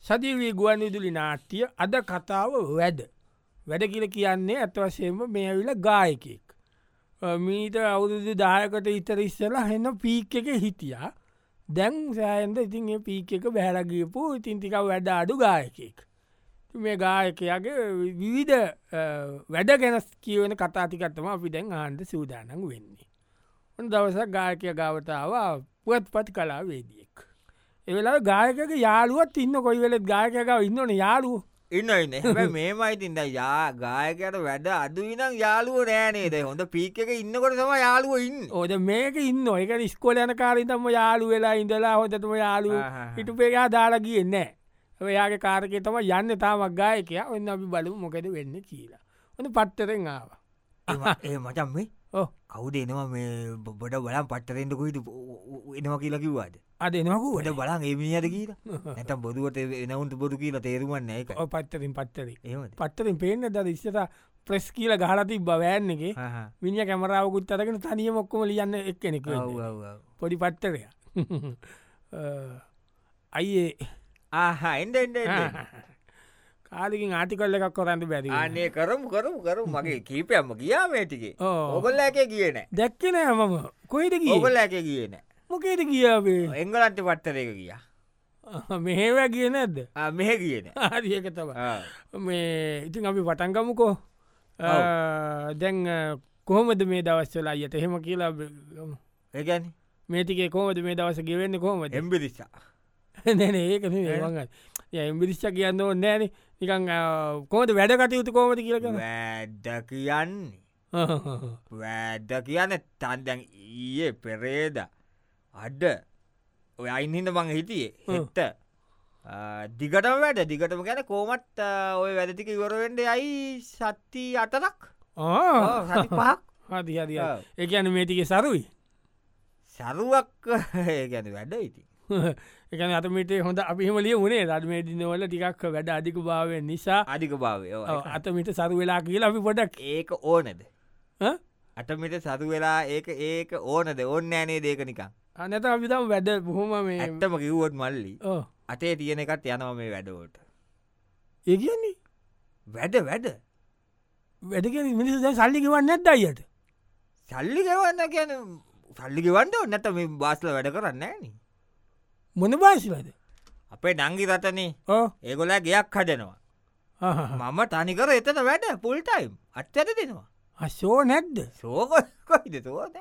සතිවී ගුවන් විදුලි නාට්‍ය අද කතාව වැඩ කියල කියන්නේ ඇත්වසේම මේ ඇවිල ගායකෙක්. මීට අවුරුදු දායකට ඉතර ඉස්සලා හෙන්න පීක් එක හිටියා දැන් සෑන්ද ඉතින් ඒ පීක් එක බැහලගියපු ඉතින් ටික වැඩ අඩු ගායකෙක්. මේ ගායකයාගේ විවිධ වැඩ ගැනස් කියවන කතාතිකත්තම අපි දැන් ආන්ද සූදානන් වෙන්නේ. ඔන්න දවසක් ගායකය ගාවතාව පුවත් පත් කලා වේදියෙක්. එවෙලා ගායකක යාළුවත් ඉන්න කොයි වෙලෙත් ගායකයාව ඉන්නවන යාළුව ඉන්න මේමයිතින්ද ගායකයට වැඩ අදුවිනම් යාළුව නෑනේද හොඳ පීක එක ඉන්නකොට තම යාළුව ඉන්න ඕද මේක ඉන්න එක ස්කොල යන කාරිතම යාලු වෙලා ඉඳලා හොතම යාලුව හිටුපේයා දාලගිය නෑ ඔයාගේ කාරකය තම යන්න තාමක් ගායකය ඔන්න අපි බලු මොකද වෙන්න කියලා ඔන්න පත්තරෙන් ආවා ඒ මචම් මේ කවුද එනවා මේ බොඩ බලම් පට්ටරෙන්ටකුයිට එනවා කියලා කිව්වාද අද එනකුට බලන් ඒමිනියට කියීල නැතම් බොදුවට එනවුන්ට බොදු කියලා තේරුවන්න එක පත්තරින් පත්තරින් පේන්න ද ඉස්සට ප්‍රෙස් කියල ගහලති බවෑන්න එක මිනිිය කැමරාවකුත් අරගෙන තනිය මොක්කොම ලියන්න එක් කෙනෙක පොඩි පත්තරය අයිඒ එන්ඩ කාලකින් ආටිකල්ල එකක් කොරන්න බැරි අනේ කරු මගේ කීපයම්ම ගියා මේටිකේ ඔගොල්ල ඇක කියන දැක්කනෑ මම කොයිද කිය ඔගොල්ල ඇක කියන මොකේද කියාවේ එංගලන්ට පට්ටරක ගියා මෙහෙව කිය නැද්ද මෙහ කියන ආදික තව මේ ඉතින් අපි පටන්ගමුකෝ දැන් කොහොමද මේ දවස්වලා අයට එහෙම කියලා ඒගැන මේටිකේ කොමද මේ දවස ගෙවෙන්න කොහොමද එම්බිරිසා නැන ඒකන වග එම්බිරිච්ච කියන්න ඕ නෑන නිකං කෝද වැඩ කටයුතු කෝමති කියලක වැඩ කියන්නේ වැඩ කියන්න තන්දැන් ඊයේ පෙරේද අඩ ඔය අයින්හිට මං හිටියේ හෙත්ත දිගටම වැඩ දිගටම ගැන කෝමත් ඔය වැදතික ඉවරවෙන්ඩ යයි සත්ති අතරක් පහක් හදි හද ඒකන මේටික සරුයි සරුවක් ගැන වැඩ ඉති එකන අතමට හොඳ අපිහමලිය වනේ රත්මේ දිනවල ටිකක් වැඩ අධික භාවය නිසා අධික භාවය අතමිට සරු වෙලා කියලා අපි පොඩක් ඒක ඕනද අටමිට සතු වෙලා ඒක ඕනද ඕන්න ෑනේ දේක නිකං අනත අපිතම් වැඩ බොහොම මේ ඇත්තම කිව්වොත් මල්ලි අතේ තියෙන එකත් යනව මේ වැඩෝට ඒ කියන්නේ වැඩ වැඩ මිනිස සල්ලි ගවන්න නැත් අයියට සල්ලි ගවන්න කියන සල්ලි ගවන්ට නැත මේ බාස්ල වැඩ කරන්න ෑන මොන බාසිලද අපේ නංගි රතනේ ඒගොලා ගයක් හදනවා මම තනිකර එතන වැඩ පුල්ටයිම් අත්තැද දෙනවා අශෝ නැද්ද සෝකොයිද තෝද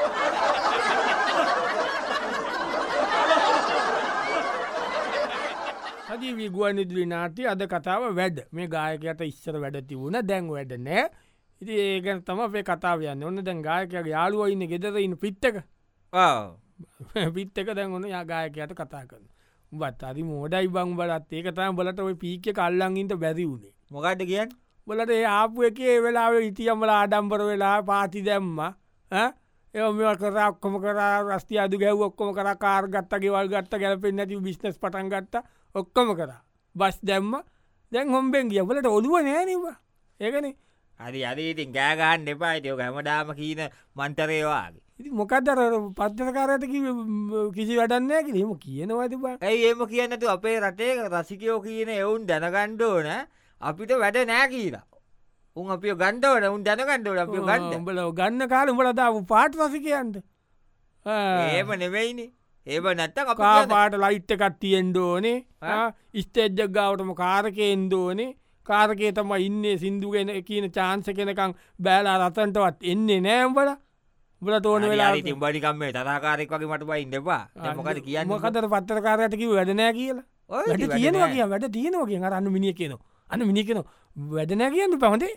හදි ගුවන් ඉදිලි නාටි අද කතාව වැඩ මේ ගායකයට ඉස්සර වැඩ තිබුණ දැන් වැඩ නෑ ඉති ඒගැන තම අපේ කතාව යන්න ඔන්න දැන් ගායකගේ යාලුව ඉන්න ගෙදර ඉන්න පිත්තක පිත්තක දැන් ඔන්න යාගායකයට කතා කරන උබත් අරි මෝඩයි බං බලත් ඒකතම බලට ඔය පීක කල්ලංගින්ට බැරි වුණේ මොකට කියන්න බලට ඒ ආපු එක වෙලාව ඉතියම්මල ආඩම්බර වෙලා පාති දැම්ම ඒ කර ඔක්කොම කර රස්ති අදු ගැව් ඔක්කොම කර කාර් ගත්ත ගෙවල් ගත්ත ගැලපෙන් නැති බිස්නස් පටන් ගත්ත ඔක්කොම කර බස් දැම්ම දැන් හොම්බෙන් ගිය බලට ඔළුව නෑනවා ඒකන හරි අදීඉතින් ගෑගන්න එපායිතයෝ හැමදාම කීන මන්තරේවාගේ ඉති මොකදර පත්තරකාරයට කිසි වැඩන්නෑ කිරීම කියනවාද බ ඇයි ඒම කියන්නතු අපේ රටේ රසිකයෝ කියන එවුන් දැනගණ්ඩෝන අපිට වැඩ නෑ කියලා උන් අපිය ගණ්ඩවන උන් දැනගණ්ඩවල අප ගන්න බල ගන්න කාල උඹලදාව පාට රසිකයන්ට ඒම නෙවෙයිනි ඒම නැත්ත පාට ලයිට්ට කට්ටියෙන්ඩෝනේ ස්තේජ්ජක් ගාවටම කාරකයෙන්දෝනේ කාරකේ තම ඉන්නේ සිින්දුගෙන කියන චාන්ස කෙනකං බෑලා රතන්ටවත් එන්නේ නෑම්බල බල තෝන වෙලා ඉතින් බඩිකම් මේ තරකාරෙක් වගේ මට බයි ඉන්නවා මොකට කියන්න මොකතර පත්තරකාරයටකි වැඩනෑ කියලා වැඩ තියෙනවා කිය වැඩ තියෙනවා කිය අන්න මිනිිය කියන අන්න මිනි කෙන වැඩනෑ කියන්න පහොදේ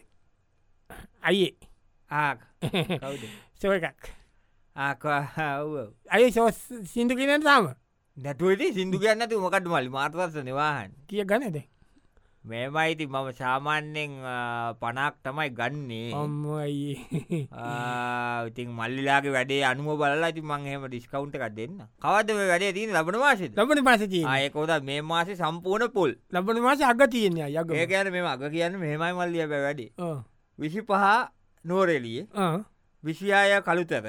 අයියේ සෝ එකක් අය සෝස් සිින්දු කියනට තාම නැතුවති සිින්දු කියන්නතු මොකට මලි මාතවර්ස නිවාහන් කිය ගනද මේමයිති මම සාමාන්‍යෙන් පනක් තමයි ගන්නේ ඉතින් මල්ලිලාගේ වැඩේ අනුව බලලා ති මංහෙම ඩිස්කවුන්ට එකක් දෙන්න කවද වැඩේ තින ලබන මාසි ලබන පසති අයකොද මේ මාසේ සම්පූර්ණ පුල් ලබන මාස අග තියන්න යග ඒකන මේ අග කියන්න මෙමයි මල්ලිය වැඩි 25 නෝරෙලිය 26 කළුතර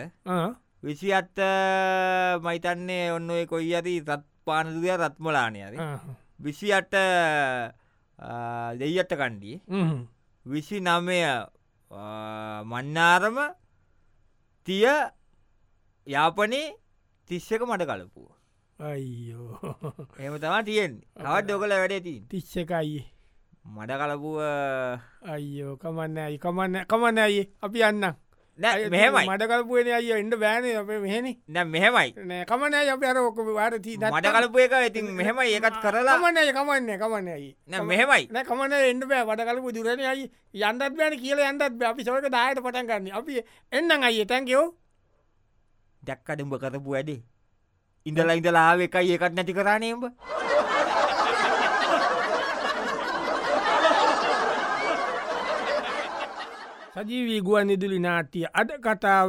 27 මයිතන්නේ ඔන්න කොයි අති රත් පානදුය රත්මලානයද 28 දෙයියට කණ්ඩිය 29 මන්නාරම තිය යාපනේ 31 මට කලපුුව අයියෝ එම තමා තියෙන් කවත් ඩොකල වැඩේ ති 31යි මඩ කලපුුව අයියෝ කමන්න අයි කමන්න අයි අපි යන්න මෙහෙමයි මට කලපුුවන අය එන්ඩ බෑන අප මෙහෙන නැ මෙහෙමයි කමන අප අර ඔක වාරති මට කලපු එක ඉතින් මෙහෙමයි ඒකත් කරලා කමන්න කමන්නයි මෙහෙමයි නැ කමන එන්න බෑ වඩ කලපු දුරන අයි යන්දත් බෑන කියල යන්දත් අපි සෝක දායට පටන් ගන්න අපි එන්නම් අයි තැන්කයෝ දැක්කඩම්ඹ කරපු වැඩේ ඉඳලා ඉඳලාාව එකයි ඒකත් නැති කරන්නේඹ සජීවී ගුවන් ඉදිලි නාටිය අද කතාව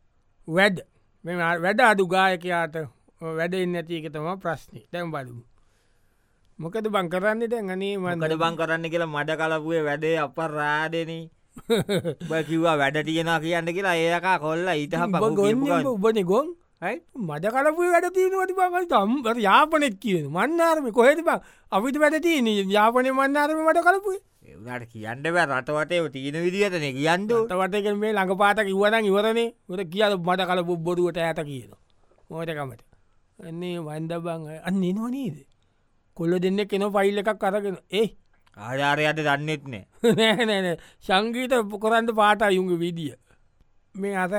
වැඩ අඩු ගායකයාට වැඩෙන් නැතික තම ප්‍රශ්නය දැම් බලමු මොකද බං කරන්න දැන් අනේ මට බං කරන්න කියලා මඩ කලපුේ වැඩේ අප රාදන කිව්වා වැඩ තියෙන කියන්න කියලා ඒකා කොල්ල ඊතහ උබන ගොන් මඩ කලපු වැඩ තියනවට බඟ තම් යාපනෙත් කියන මන්නාරම කොහෙද බං අපිට වැඩ තියන යාපනය මන්නාරම මට කලපුේ ඒට කියන්න බෑ රටවටේ තියන විදිහතන කියන්න ටවට මේ ළඟ පාත ඉවරන ඉවරනේ ට කියල මට කල බොඩුවට ඇත කියන මෝටකමට එන්නේ වන්ද බං අන්න එනවනේද කොල්ල දෙන්න කෙන ෆයිල් එකක් කරගෙන ආධාරයට දන්නෙත් නෑ නෑනෑ සංගීත කොරන්ට පාට යුග විදිිය මේ අත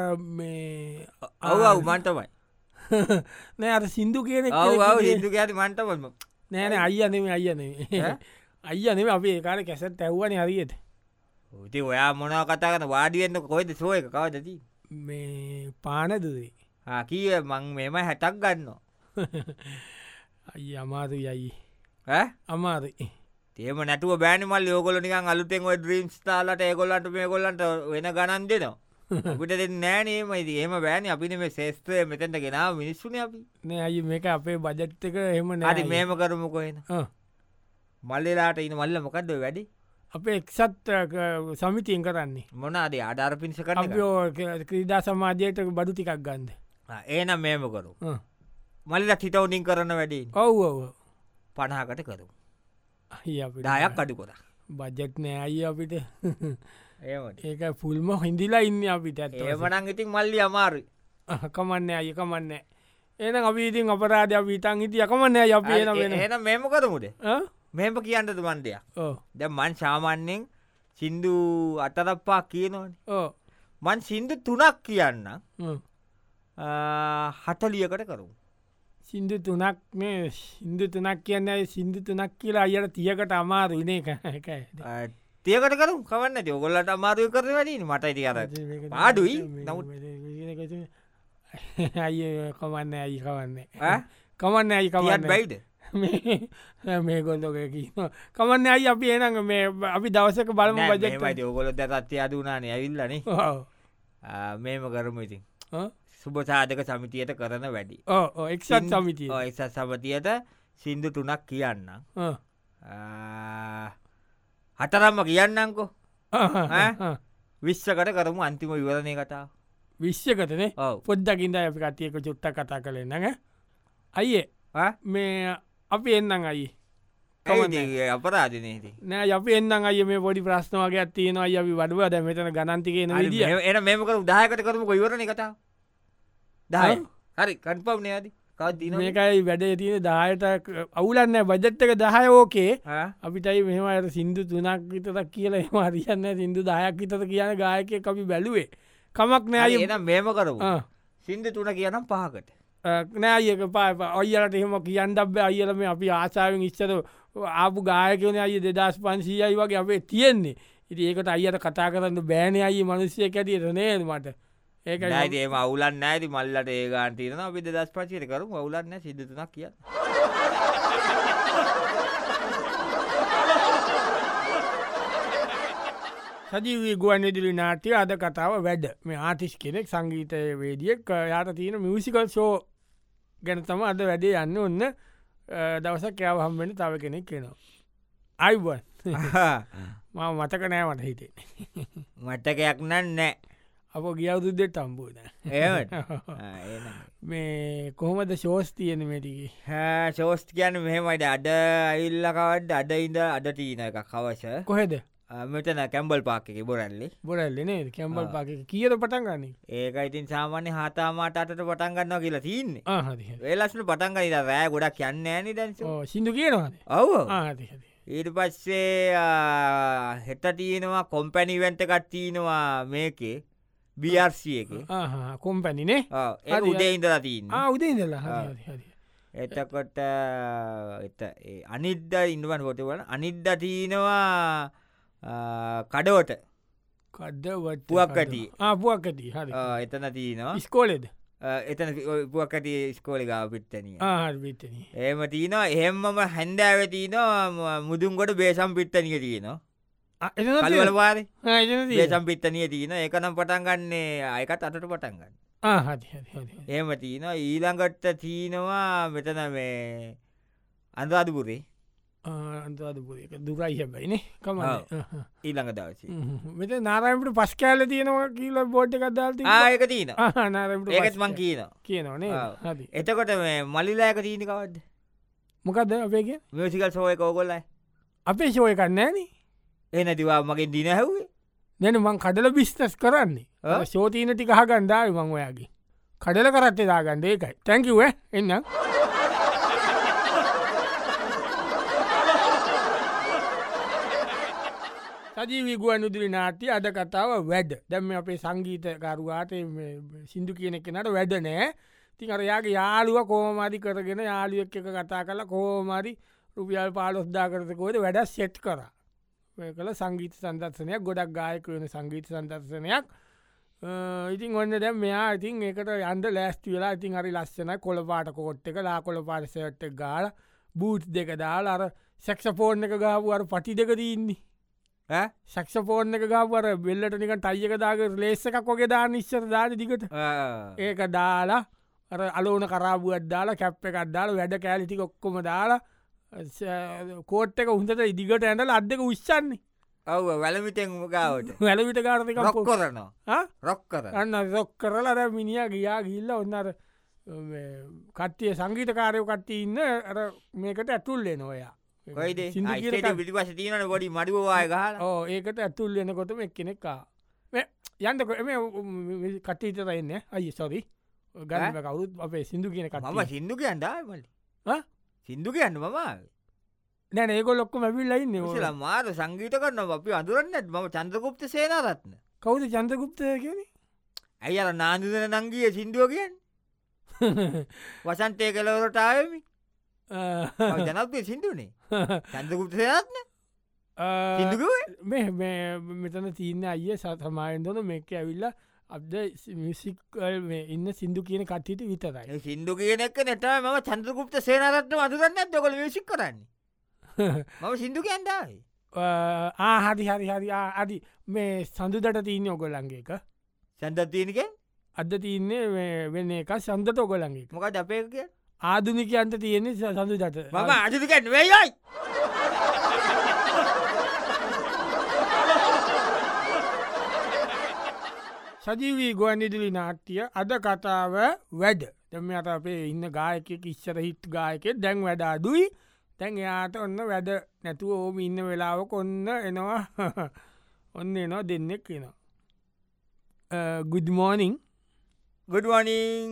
මේ අව් මන්ටමයි නෑ අත සිින්දු කියන හිදු ඇති මන්ටවල්ම නෑන අයියනෙම අයියනේ අයියනෙම අපේ ඒකාල කැසත් ඇව්වන හරියට ඉති ඔයා මොනා කතාගන වාඩියෙන්න්න කොයිද සෝ එක කවදති මේ පානදුවේ කිය මං මෙම හැටක් ගන්න අයි අමාරු යයි අමාරු තේම නැතුව බෑනිමල් යෝගොල නිකන් අලුතෙන් ඔය ද්‍රීම්ස් තාලට ඒගොල්ලට මේ ගොල්ලන්ට වෙන ගණන් දෙනවා අපිට දෙ නෑනේම ඉති ඒම බෑන අපින මේ ශේස්ත්‍රය මෙතැට ගෙනාව මිනිස්සුන අපි නෑ අයි මේක අපේ බජට්ක එම නරි මේම කරමු කොහෙන මල්ලලාට ඉන මල්ල මොකක්ද වැඩි අපේ එක්සත් සමිතියෙන් කරන්නේ මොනාදේ ආධාර පිණිස කරන ක්‍රීඩා සමාජයට බඩු ටිකක් ගන්ද ඒනම් මේම කරු මල්ලට හිටවනින් කරන්න වැඩේ ඔව් 50කට කරු දායක් අඩු කොර බජට් නෑ අයි අපිට ඒට ඒක පුල්ම හිදිලා ඉන්න අපිට ඇත ඒමනං ඉතින් මල්ලි අමාරු කමන්න අය කමන්න එන අපිඉතින් අපරාධ විතන් හිටිය කමන්න අප වෙන එන මේම කරමුද මෙම කියන්නද මන්දයක් ද මන් සාමාන්‍යෙන් සින්දු අතරප්පා කියනවන මන් සින්දු 3ක් කියන්න 40කට කරු සිින්දු 3ක් මේ සිින්දු 3ක් කියන්න සිින්දු 3ක් කියලා අයට තියකට අමාරු ඉන එක තියකට කරු කවන්න ඔගොල්ලට අමාරුය කර වැඩීම මට ඉති අර පාඩුයි අය කමන්න ඇයි කවන්නේ කමන්න ඇයි කමන්න බයිද මේ ගොල්ලොක කමන්න අයි අපි එනඟ මේ අපි දවසක බලම බජ ඔගොල තත්ය අදුනාන ඇවිල්ලන මේම කරමු ඉතින් සුභසාධක සමිතියට කරන වැඩි එක්සත් සමිතිය එක්සත් සමතියට සින්දු 3ක් කියන්න හතරම්ම කියන්නංකෝ විශ්සකට කරමු අන්තිම විවරණය කතා විශ්්‍යකතනේ පොද්දකින්ද අපි කතියක චුට්ට කතා කළේ නඟ අයියේ මේ අපි එන්නම් අයි අපරාධනයති නෑ අප එන්නම් අය මේ පොඩි ප්‍රශ්නවගේ තියනවා අපි වඩුව ද මෙතන ගනන්තිකන විදිිය එන මේමක උදාහකට කරමු ඉවරණ කතා දහය හරි කන්පව්නය ඇති මේකයි වැඩ තියෙන දායට අවුලන්න බජත්තක 10 ඕකේ අපිටයි මෙහමට සිින්දු 3ක් විතක් කියලා එම අරියන්න සිින්දු 10ක් විතර කියන ගායක අපි බැලුවේ කමක් නෑ එන මේම කරමු සිින්දු 3 කියනම් 5කට නෑයක පා ඔයලට එහෙම කියන්න ඩබ්බ අයලම අපි ආසාාවෙන් ඉස්සර ආපු ගායකන අය 2500යි වගේ අපේ තියෙන්නේ ඉති ඒකට අයට කතා කරන්න බෑනය අයි මනුස්්‍යය ඇතියට නේද මට ඒක ඒම අවුලන්න ඇති මල්ලට ඒගාන් තියන අපි 2500 කරු අවුලන්න සිදුතුනක් කිය සජීවී ගුවන් ඉදිලි නාට්‍ය අද කතාව වැඩ මේ ආටිස් කෙනෙක් සංගීතය වේදියක් යාට තියෙන මියසිකල් ෂෝ ගැන තම අද වැඩේ යන්න ඔන්න දවසක් යාව හම්බෙන තව කෙනෙක් කෙනවා අයිවන් මතක නෑ මට හිතේ මටකයක් නන් නෑ අප ගියවුදුද්දෙත් අම්බූන ඒට මේ කොහොමද ශෝස් තියෙන මේටිගේ ශෝස්ට කියන්න මෙහෙමයිට අඩ අයිල්ලකවට අඩ ඉඳ අඩ තිීන එක කවශ කොහෙද මෙතන කැම්බල් පාක එක බොරල්ලි බොරල්ලනේ කැම්බල් පාක කියද පටන් ගන්නේ ඒක ඉතින් සාමාන්‍ය හතාමාට අට පටන් ගන්නවා කියලා තියන්නේ හරි වෙලස්න පටන්ගනිත රෑ ගොඩක් යන්න ඇනි දැන් සිින්දු කියනවාද ඔව හරි ඊට පස්සේ හෙට තියෙනවා කොම්පැනිවෙන්ට කට්තිීනවා මේකේ බRC එක කොම්පැනිනේ ඒ උදේ ඉඳලා තින්න උදේ ඉඳලා එතකොට අනිද්ද ඉන්දුවන් හොටවල අනිද්ද තියනවා කඩවට කඩ්ඩ පුවක්කටි පුවක්කටි හරි එතන තියනවා ස්කෝලෙද එතන පුවක්කටි ස්කෝලි ගාව පිත්තනිය පිත්තන ඒම තියනවා එහෙම්මම හැන්දෑව තියනවා මුදුන්ගොඩ බේසම් පිත්තනිය තියෙනවා කල්වල වාර බේසම් පිත්තනිය තියන ඒකනම් පටන් ගන්නේ අයකත් අටට පටන්ගන්න එහෙම තියන ඊළඟට තියනවා මෙතන මේ අන්රාධපුරේ අන්තවාදපුරක දුරයි හැබයිනේ කම ඊළඟ දවස මෙත නාරයමට පස් කෑල තියෙනවා කියල බෝට් එකක්දාල්ති ආයක තියන නාරට ඒකත් මං කියන කියනවනේ හරි එතකොට මේ මලිලායක තියනිකවද මොකක්ද අපේක මියසිකල් සෝය කෝගොල්ලයි අපේ ශෝය කන්නෑන එනතිවා මගේ දින හැවේ දැන මං කඩල බිස්නස් කරන්නේ ශෝතිීන ටික හගන්ඩාව මං ඔයාගේ කඩල කරත්තේ දාගන්න ඒකයි තැංකිව එන්න සජීවී ගුවන්විදුලි නාට්‍ය අද කතාව වැඩ දැම්ම අපේ සංගීතකරුවාට සිින්දු කියනෙක් නට වැඩ නෑ තින් අර යාගේ යාළුව කෝමාරි කරගෙන යාළුවක් එක කතා කලා කෝමාරි රුපියල් 15,000 කරතකෝද වැඩ සෙට් කර කළ සංගීත සන්දර්ශනයක් ගොඩක් ගායක වෙන සංගීත සන්දර්ශනයක් ඉතින් ඔන්න දැම් මෙයා ඉතින් ඒකට යන්ද ලෑස්ති වෙලා ඉතින් හරි ලස්සන කොළපාට කෝට් එක ලා කොළ පාට සට් ගාල බූට් දෙක දාලා අර සැක්ෂපෝර්න් එක ගාපුවර පටි දෙක දන්නේ සක්ෂපෝර්න් එක ගාපර බෙල්ලට නික ටයියක දාග ලේස එකක් වගේ දා නිශ්චර දාට දිකට ඒක දාලා අර අලෝන කරාබුවත් දාලා කැප් එකක් දාලා වැඩ කෑලිටි ඔක්කොම දාලා කෝට් එක උන්දට ඉදිගට ඇඳල අදක උච්චන්නේ ඔව වැලමිටෙන් ගාවට වැලවිට කාරක රොක් කරනවා රොක් කර අන්න රොක් කරලා මිනිිය ගියා ගිල්ල ඔන්නර කට්ටිය සංගීතකාරයෝ කට්ටි ඉන්න අර මේකට ඇතුල්ලේ නොයා කොයිද පිටිපස තියනට ගොඩි මඩුවවාය ගහල ඒකට ඇතුල් වෙනකොටම එක් කෙනෙක්කා යන්දක එම කටීතර එන්න අයි සොරි ගන්න කවුරුත් අපේ සිින්දු කියන ම සිින්දු කියන්න සිින්දු කියන්න මම නැන ඒක ලොක්කොම ඇවිල්ලයින්න ල මාර සංගීත කරන්න අපි අදුරන්නත් ම චන්ද්‍රගුප්ත සේනරත්න කවුද චන්ද්‍රගුප්ත කියන ඇයි අර නාදුදන නංගිය සිින්දුව කියන්න වසන්තය කලවරටාවමි ජනත්ය සිින්දුනේ චන්දකුප්ත සේනත්න මෙතන තියන්න අය සතමායෙන්දොන මේක ඇවිල්ල අබ්ද මිසිකල් ඉන්න සිින්දු කියන කට්ටිට විතරයි සිින්දු කියනෙක් නට ම චන්ද්‍රකුප්ත සේනරත්න අදුරන්න දොකල විසික් කරන්නේ මම සිින්දු කියන්දායි හරි හරි හරි අදි මේ සඳුදට තියන්නේ ඔගොලන්ගේ එක සැන්දත්තියනක අද තියන්නේ වෙන එක සන්දත ඔගොලන්ගේ මොක අපේක ආදුනිකයන්ට තියෙන්නේ සඳුදට මම අජතිකන් වෙයයි සජීවී ගුවන්විදුලි නාට්‍ය අද කතාව වැඩ දෙම අත අපේ ඉන්න ගායක ඉස්සර හිත් ගායකෙ දැන් වැඩ අඩුයි තැන් එයාට ඔන්න වැඩ නැතුව ඕම ඉන්න වෙලාවක ඔන්න එනවා ඔන්න එනවා දෙන්නෙක් එනවා ගුඩ්මෝනිං ගුඩ්වනිං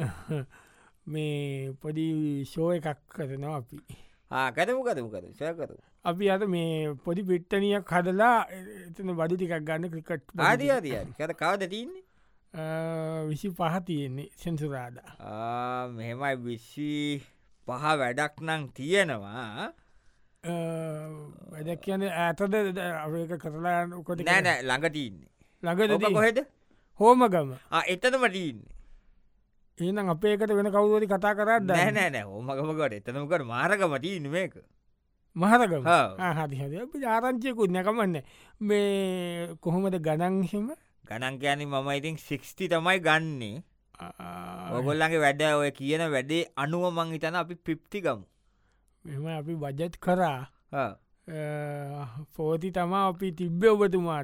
මේ පොඩි ෂෝ එකක් කරනවා අපි කතමකතමකත සයකරු අපි අත මේ පොඩි පිට්ටනියක් හදලා එතන බඩු ටිකක් ගන්න ක්‍රිකට් ආදයාදය කත කවද තින්නේ 25 තියෙන්නේ සෙන්සුරාද මෙහෙමයි විසි පහ වැඩක් නං තියෙනවා වැඩක් කියන ඇතද ඒක කරලා කොට නෑනෑ ළඟටඉන්නේ ළඟට කොහෙද හෝමගම එතනමටඉන්න ඒනම් අපේකට වෙන කවුදරි කතා කරත් නෑනෑ හෝමගමකට එතනමකට මාරකමට ඉන්න මේක මහරකම හරි හරි අපි ආරංචයකුත් නැකමන්න මේ කොහොමද ගණන්හෙම ගණන් කියැන මම ඉතින් 60 තමයි ගන්නේ ඔගොල්ලගේ වැඩ ඔය කියන වැඩේ අනුව මං හිතන අපි පිප්තිගමු මෙම අපි බජත් කරා පෝති තමා අපි තිබ්බ ඔබතුමාට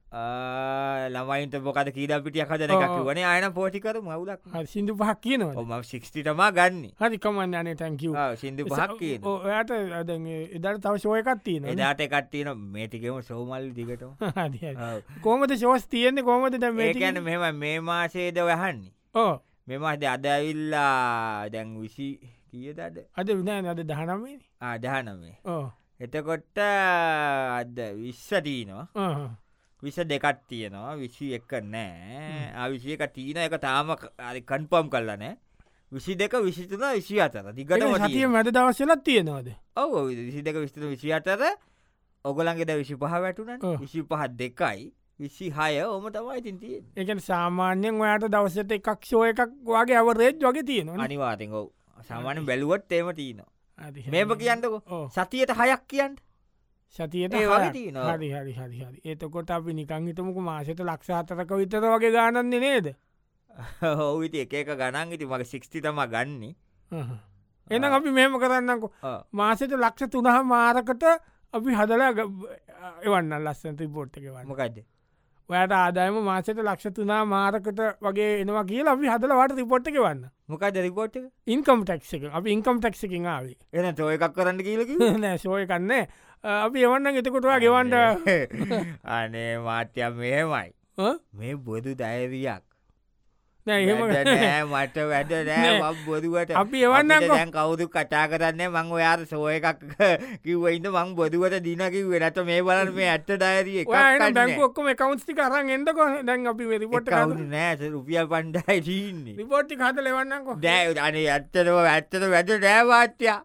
ළමයින්ට මොකද කීඩ පිටියක් හදන එකක් වන අයන පෝටිකර මවුලක් සිින්දු පහක් කියනවා ම 60තමා ගන්න හරිකමන්න අනේ තැංකව සිින්දු පහක් කිය ඔයාට එදට තව ශෝය එකක් තියෙන එදාට එකත්තියන මේටිකම සෝමල් දිගට කෝමද ශෝස් තියෙන්නේ කෝමද මේකැන මෙම මේ මාසේද වැහන්නේ ඕ මෙමද අදවිල්ලා දැන් විසි කියදද අද විනා අද දහනමේ ආදහනමේ ඕ එතකොට අද විශ්සටීනවා විස දෙකත් තියෙනවා විසි එක නෑ අවිසිය එක තියන එක තාම කන්පම් කරලනෑ විසි දෙක විසිතුන විසි අතර දිගට සතිය මැද දවසලත් තියෙනවාද ඔව විසි දෙක විස්තුන විසි අතර ඔගලන්ගෙද විසි පහ වැටුන විසි පහත් දෙකයි විසි හය ඕම තමයි ඉතින් තිය එකන සාමාන්‍යයෙන් ඔයාට දවසට එකක් ෂෝ එකක් වගේ අවරේජ් වගේ තියෙනවා අනිවාතක සාමාන්‍ය බැලුවත් ඒම තියනවා මේම කියන්නකෝ සතියට හයක් කියන්න සතියට ඒ වගේ තියෙනවා. හරි හරි හරි හරි ඒතකොට අපි නිකං හිතමුකු මාසට ලක්ෂාතරක විතර වගේ ගානන්නේ නේද හෝවිති එක ගණන් ඉති මගේ 60 තම ගන්නේ එනම් අපි මෙහෙම කරන්නකෝ මාසට ලක්ෂ තුනහ මාරකට අපි හදලා එවන්න ලස්සන්ත පෝට් එක වන්න මොකක්ද ඔයට ආදායම මාසට ලක්ෂ තුනා මාරකට වගේ එනවා කියලා අපි හදලවට රිපොට් එක වන්න මොකක්ද රිපෝට් එක ඉන්කම් ටක්ස එක අපි ඉන්කම් ටක්ස එකින් ආවේ එන තෝ එකක් කරන්න කියලක නෑ සෝය කන්නේ අපි එවන්න එතකොටවා ගෙවන්ට අනේ මාත්‍යම් මෙහෙමයි මේ බොදු දයරියක් නෑ මට වැඩ නෑ බොදුවට අපි එවන්න දැන් කවුදු කටා කරන්න මං ඔයාර සෝය එකක් කිව්වයින්න මං බොදුවට දිනකිව වෙනට මේ බලන මේ ඇත්ත ඩයරිය බැංකොක්කම කවන්ස්ටි කරන්න එන්නකො දැන් අපි රිපොට් නෑ රුපියල් පණ්ඩයි ටීන්නේ රිපෝට්ටි හත ලවන්නකො දෑ අනේ ඇත්තටම ඇත්තට වැඩ නෑවාත්‍යයා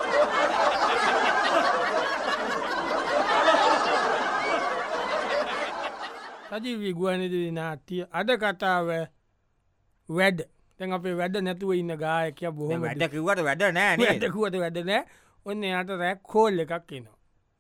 සජීවී ගුවනිද නාතිය අද කතාව වැඩ තැන් අපේ වැඩ නැතුව ඉන්න ගායකය බොහොම වැඩ කිවට වැඩ නෑ ඇටකුවට වැඩ නෑ ඔන්න යට රැක් කෝල් එකක් එනවා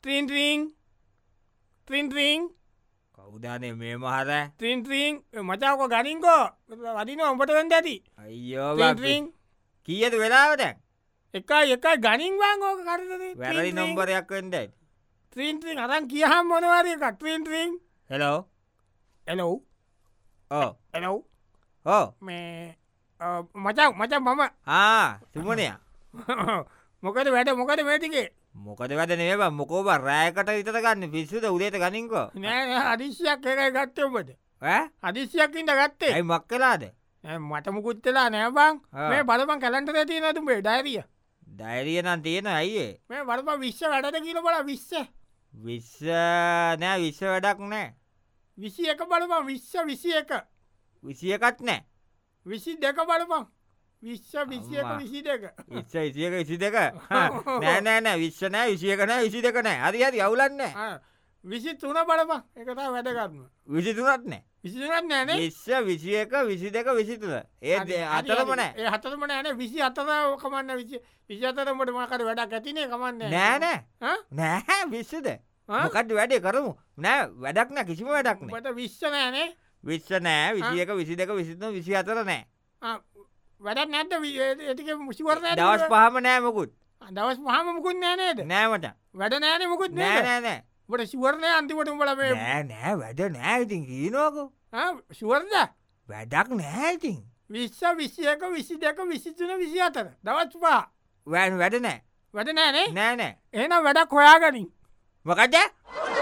ත්‍රීන්ත්‍රීං කවුදානේ මේ මහර ත්‍රීන්ත්‍රීං මචාක ගනින්කෝ වදින ඔඹට වන්ද ඇති අයියෝත්‍රීං කියද වෙලාවට එකයි ගනින්වාං ඕක කර වැරදි නොම්බරයක් වෙන්ද ත්‍රීන්ත්‍රීං අරන් කියහම් මොනවාරය එකක් ත්‍රීන්ත්‍රීං හෙලෝ එලව් එලව් ඕ මේ මචක් මම තුමනය මොකද වැඩ මොකද මේටිකේ මොකද වැඩ නේබ මොකෝබ රෑකට විතර ගන්න පිස්සුද උදේට ගනින්කෝ නෑ අදිශ්‍යයක් එකයි ගත්තයොබට අදිශ්‍යයක්කින්ට ගත්තේ ඇයි මක් කලාද මට මුකුත්තලා නෑබං මේ බලපන් කැලන්ට ඇති නතුබේ ඩයිරිය ඩයිරිය නම් තියෙන අයියේ මේ බලප විශ්ව වැඩට කියල බල විශ්ස නෑ විශ්ව වැඩක් නෑ විසි එක බලපන් විශ්ව විසි එක විසියකත් නෑ විසි දෙක බලපන් විශ්ව විසියක විසි දෙක ඉසියක විසි දෙක නෑනෑනෑ විශ්ව නෑ විසියක නෑ විසි දෙක නෑ හරි හරි අවුලන්න විසි තුන බලපන් එකතා වැඩගත්ම විසි තුනත් නෑ විසිනත් නෑන විශ්ව විසියක විසි දෙක විසිතුන ඒ අතරමන ඒ හතරම නෑන විසි අතර කමන්න විසි අතරමට මකට වැඩක් ඇතිනේ කමන්න නෑනෑ නෑ විශ්වද මොකට වැඩේ කරමු නෑ වැඩක් නෑ කිසිම වැඩක් ට විශ්ව නෑනේ විශ්ව නෑ විසියක විසි දෙක විසිතුන විසි අතර නෑ වැඩක් නැත ඒටික මුසිවර දවස් පහම නෑ මොකුත් දවස් පහම මුකුත් නෑනේද නෑමට වැඩ නෑන මුකුත් නෑනෑ ට සිවරණය අන්තිමට උඹල මේ නෑ වැඩ නෑඉතින් කියීනෝකෝ ශුවර්ද වැඩක් නෑඉතින් විශ්ව විසියක විසි දෙක විසිතුන විසි අතර දවස් පා වැඩ නෑ වැඩ නෑනේ නෑනෑ එනම් වැඩක් හොයාගනින් මොකද